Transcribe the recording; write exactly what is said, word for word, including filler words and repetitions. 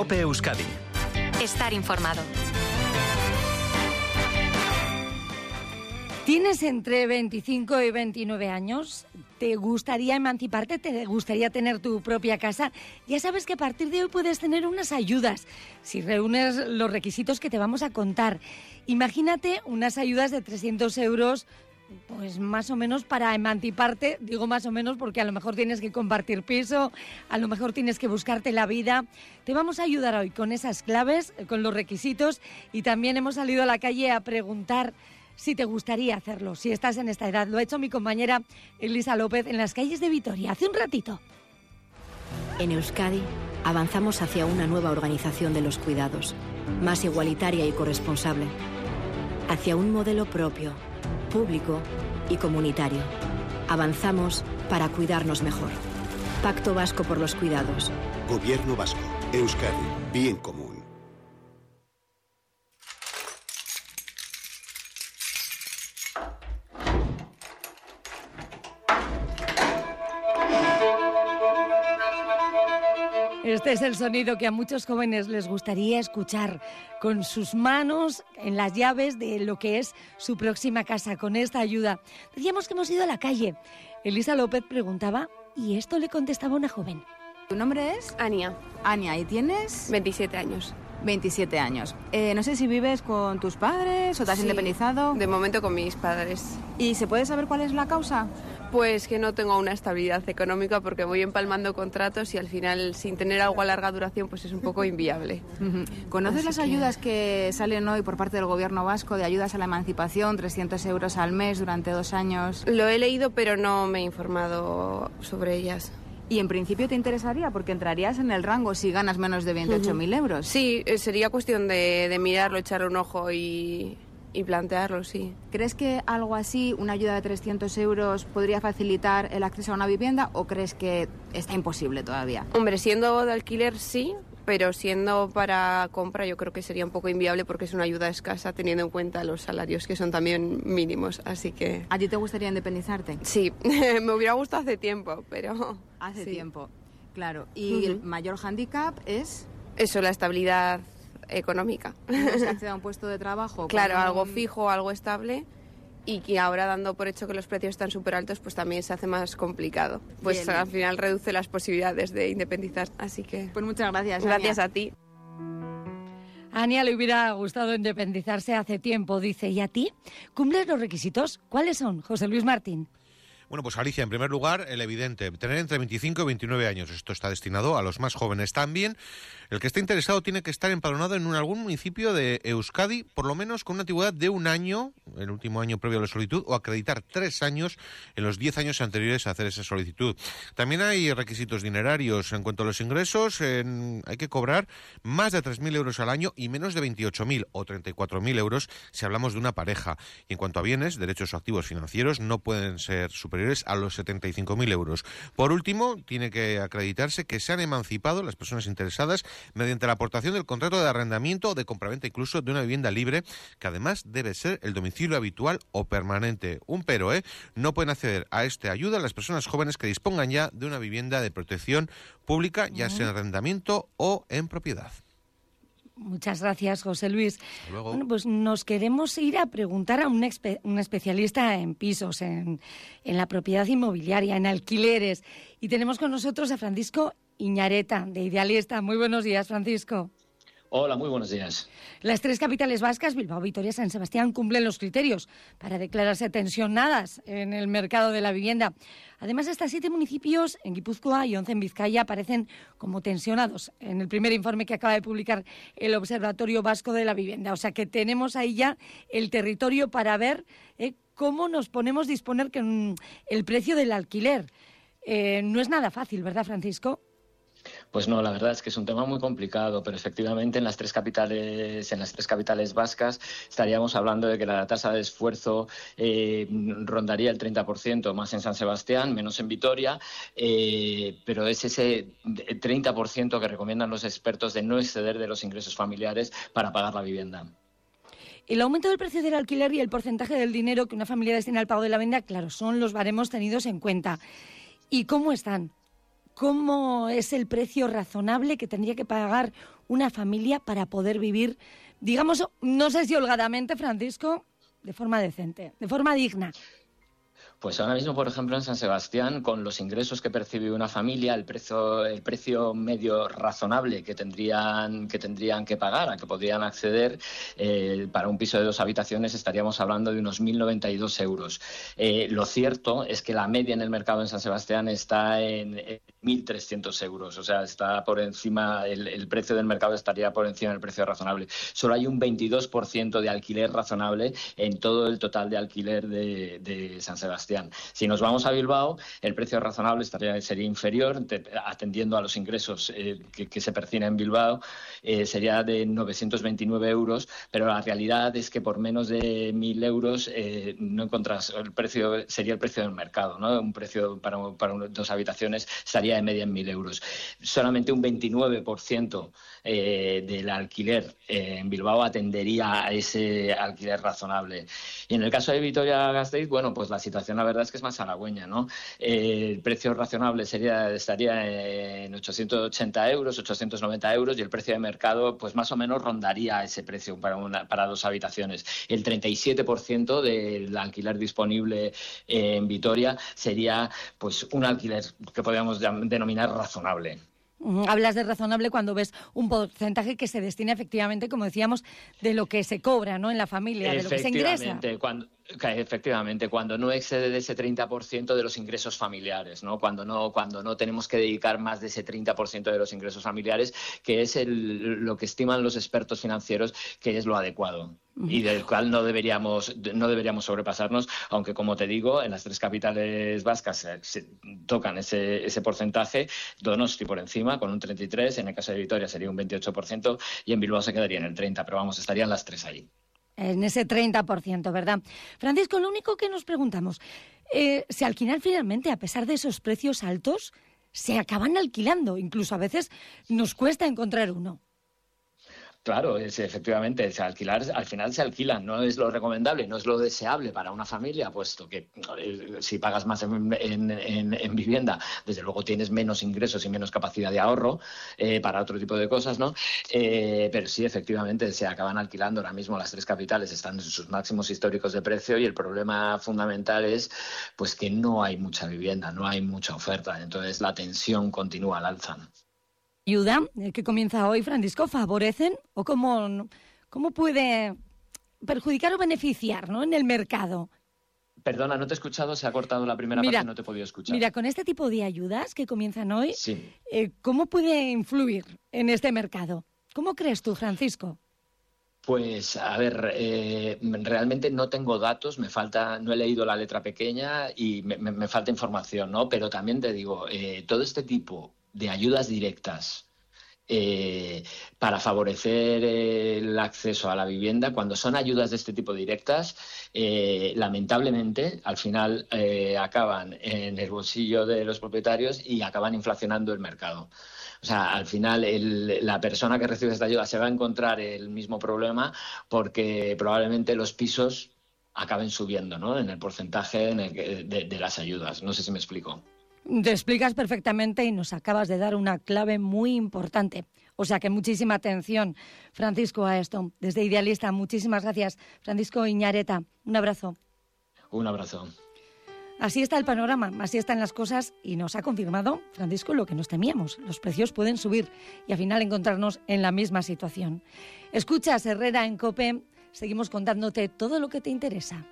COPE Euskadi. Estar informado. ¿Tienes entre veinticinco y veintinueve años? ¿Te gustaría emanciparte? ¿Te gustaría tener tu propia casa? Ya sabes que a partir de hoy puedes tener unas ayudas si reúnes los requisitos que te vamos a contar. Imagínate unas ayudas de trescientos euros, pues más o menos para emanciparte. Digo más o menos porque a lo mejor tienes que compartir piso, a lo mejor tienes que buscarte la vida. Te vamos a ayudar hoy con esas claves, con los requisitos, y también hemos salido a la calle a preguntar si te gustaría hacerlo, si estás en esta edad. Lo ha hecho mi compañera Elisa López en las calles de Vitoria hace un ratito. En Euskadi avanzamos hacia una nueva organización de los cuidados, más igualitaria y corresponsable, hacia un modelo propio, público y comunitario. Avanzamos para cuidarnos mejor. Pacto Vasco por los Cuidados. Gobierno Vasco. Euskadi. Bien común. Este es el sonido que a muchos jóvenes les gustaría escuchar, con sus manos en las llaves de lo que es su próxima casa, con esta ayuda. Decíamos que hemos ido a la calle. Elisa López preguntaba y esto le contestaba una joven. ¿Tu nombre es? Ania. Ania, ¿y tienes? veintisiete años. veintisiete años. Eh, no sé si vives con tus padres o te has Sí, independizado. De momento con mis padres. ¿Y se puede saber cuál es la causa? Pues que no tengo una estabilidad económica porque voy empalmando contratos y al final sin tener algo a larga duración pues es un poco inviable. ¿Conoces Así las que... ayudas que salen hoy por parte del gobierno vasco de ayudas a la emancipación, trescientos euros al mes durante dos años? Lo he leído pero no me he informado sobre ellas. Y en principio te interesaría porque entrarías en el rango si ganas menos de veintiocho mil euros. Sí, sería cuestión de, de mirarlo, echarle un ojo y... Y plantearlo, sí. ¿Crees que algo así, una ayuda de trescientos euros, podría facilitar el acceso a una vivienda o crees que está imposible todavía? Hombre, siendo de alquiler sí, pero siendo para compra yo creo que sería un poco inviable porque es una ayuda escasa teniendo en cuenta los salarios que son también mínimos, así que... ¿A ti te gustaría independizarte? Sí, me hubiera gustado hace tiempo, pero... Hace sí. tiempo, claro. ¿Y Uh-huh. el mayor hándicap es? Eso, la estabilidad económica. ¿No se accede a un puesto de trabajo? Claro, un... algo fijo, algo estable, y que ahora dando por hecho que los precios están súper altos, pues también se hace más complicado. Pues Bien. Al final reduce las posibilidades de independizar, así que... Pues muchas gracias, Gracias Ania. a ti. A Ania le hubiera gustado independizarse hace tiempo, dice. ¿Y a ti? ¿Cumples los requisitos? ¿Cuáles son, José Luis Martín? Bueno, pues Alicia, en primer lugar, el evidente, tener entre veinticinco y veintinueve años. Esto está destinado a los más jóvenes también. El que esté interesado tiene que estar empadronado en un, algún municipio de Euskadi, por lo menos con una antigüedad de un año, el último año previo a la solicitud, o acreditar tres años en los diez años anteriores a hacer esa solicitud. También hay requisitos dinerarios. En cuanto a los ingresos, en, hay que cobrar más de tres mil euros al año y menos de veintiocho mil o treinta y cuatro mil euros si hablamos de una pareja. Y en cuanto a bienes, derechos o activos financieros no pueden ser superiores a los setenta y cinco mil euros. Por último, tiene que acreditarse que se han emancipado las personas interesadas mediante la aportación del contrato de arrendamiento o de compraventa incluso de una vivienda libre, que además debe ser el domicilio habitual o permanente. Un pero, ¿eh? No pueden acceder a esta ayuda las personas jóvenes que dispongan ya de una vivienda de protección pública, ya sea en arrendamiento o en propiedad. Muchas gracias, José Luis. Hasta luego. Bueno, pues nos queremos ir a preguntar a un, expe- un especialista en pisos, en, en la propiedad inmobiliaria, en alquileres. Y tenemos con nosotros a Francisco Iñareta, de Idealista. Muy buenos días, Francisco. Hola, muy buenos días. Las tres capitales vascas, Bilbao, Vitoria, San Sebastián, cumplen los criterios para declararse tensionadas en el mercado de la vivienda. Además, hasta siete municipios en Guipúzcoa y once en Vizcaya aparecen como tensionados en el primer informe que acaba de publicar el Observatorio Vasco de la Vivienda. O sea que tenemos ahí ya el territorio para ver eh, cómo nos ponemos a disponer con el precio del alquiler. Eh, no es nada fácil, ¿verdad, Francisco? Pues no, la verdad es que es un tema muy complicado, pero efectivamente en las tres capitales, en las tres capitales vascas estaríamos hablando de que la tasa de esfuerzo eh, rondaría el treinta por ciento, más en San Sebastián, menos en Vitoria, eh, pero es ese treinta por ciento que recomiendan los expertos de no exceder de los ingresos familiares para pagar la vivienda. El aumento del precio del alquiler y el porcentaje del dinero que una familia destina al pago de la vivienda, claro, son los baremos tenidos en cuenta. ¿Y cómo están? ¿cómo es el precio razonable que tendría que pagar una familia para poder vivir, digamos, no sé si holgadamente, Francisco, de forma decente, de forma digna? Pues ahora mismo, por ejemplo, en San Sebastián, con los ingresos que percibe una familia, el precio, el precio medio razonable que tendrían que tendrían que pagar, a que podrían acceder eh, para un piso de dos habitaciones, estaríamos hablando de unos mil noventa y dos euros. Eh, lo cierto es que la media en el mercado en San Sebastián está en, en mil trescientos euros, o sea, está por encima, el, el precio del mercado estaría por encima del precio razonable. Solo hay un veintidós por ciento de alquiler razonable en todo el total de alquiler de, de San Sebastián. Si nos vamos a Bilbao, el precio razonable estaría, sería inferior, te, atendiendo a los ingresos eh, que, que se perciben en Bilbao, eh, sería de novecientos veintinueve euros, pero la realidad es que por menos de mil euros eh, no encontrás, el precio sería el precio del mercado, ¿no? Un precio para, para dos habitaciones estaría de media en mil euros. Solamente un veintinueve por ciento eh, del alquiler eh, en Bilbao atendería a ese alquiler razonable. Y en el caso de Vitoria-Gasteiz, bueno, pues la situación la verdad es que es más halagüeña, ¿no? Eh, el precio razonable sería estaría en ochocientos ochenta euros, ochocientos noventa euros, y el precio de mercado pues más o menos rondaría ese precio para, una, para dos habitaciones. El treinta y siete por ciento del alquiler disponible eh, en Vitoria sería pues un alquiler que podríamos denominar razonable. Hablas de razonable cuando ves un porcentaje que se destina efectivamente, como decíamos, de lo que se cobra, ¿no?, en la familia, de lo que se ingresa. Cuando, efectivamente, cuando no excede de ese treinta por ciento de los ingresos familiares, ¿no? Cuando no, cuando no tenemos que dedicar más de ese treinta por ciento de los ingresos familiares, que es el, lo que estiman los expertos financieros que es lo adecuado. Y del cual no deberíamos no deberíamos sobrepasarnos, aunque, como te digo, en las tres capitales vascas se, se tocan ese, ese porcentaje. Donosti por encima, con un treinta y tres por ciento, en el caso de Vitoria sería un veintiocho por ciento, y en Bilbao se quedaría en el treinta por ciento, pero vamos, estarían las tres ahí. En ese treinta por ciento, ¿verdad? Francisco, lo único que nos preguntamos, eh, si al final finalmente, a pesar de esos precios altos, se acaban alquilando, incluso a veces nos cuesta encontrar uno. Claro, es, efectivamente, se alquilar, al final se alquilan, no es lo recomendable, no es lo deseable para una familia, puesto que eh, si pagas más en, en, en, en vivienda, desde luego tienes menos ingresos y menos capacidad de ahorro eh, para otro tipo de cosas, ¿no? Eh, pero sí, efectivamente, se acaban alquilando. Ahora mismo las tres capitales están en sus máximos históricos de precio, y el problema fundamental es pues que no hay mucha vivienda, no hay mucha oferta, entonces la tensión continúa al alza. ¿Ayuda que comienza hoy, Francisco, favorecen o cómo, cómo puede perjudicar o beneficiar, ¿no?, en el mercado? Perdona, no te he escuchado, se ha cortado la primera mira, parte y no te he podido escuchar. Mira, con este tipo de ayudas que comienzan hoy, sí. eh, ¿cómo puede influir en este mercado? ¿Cómo crees tú, Francisco? Pues, a ver, eh, realmente no tengo datos, me falta, no he leído la letra pequeña y me, me, me falta información, ¿no? Pero también te digo, eh, todo este tipo de ayudas directas eh, para favorecer el acceso a la vivienda, cuando son ayudas de este tipo directas, eh, lamentablemente al final eh, acaban en el bolsillo de los propietarios y acaban inflacionando el mercado. O sea, al final el, la persona que recibe esta ayuda se va a encontrar el mismo problema, porque probablemente los pisos acaben subiendo, ¿no?, en el porcentaje en el que, de, de las ayudas. No sé si me explico. Te explicas perfectamente y nos acabas de dar una clave muy importante. O sea que muchísima atención, Francisco, a esto. Desde Idealista, muchísimas gracias. Francisco Iñareta, un abrazo. Un abrazo. Así está el panorama, así están las cosas, y nos ha confirmado, Francisco, lo que nos temíamos. Los precios pueden subir y al final encontrarnos en la misma situación. Escuchas Herrera en COPE, seguimos contándote todo lo que te interesa.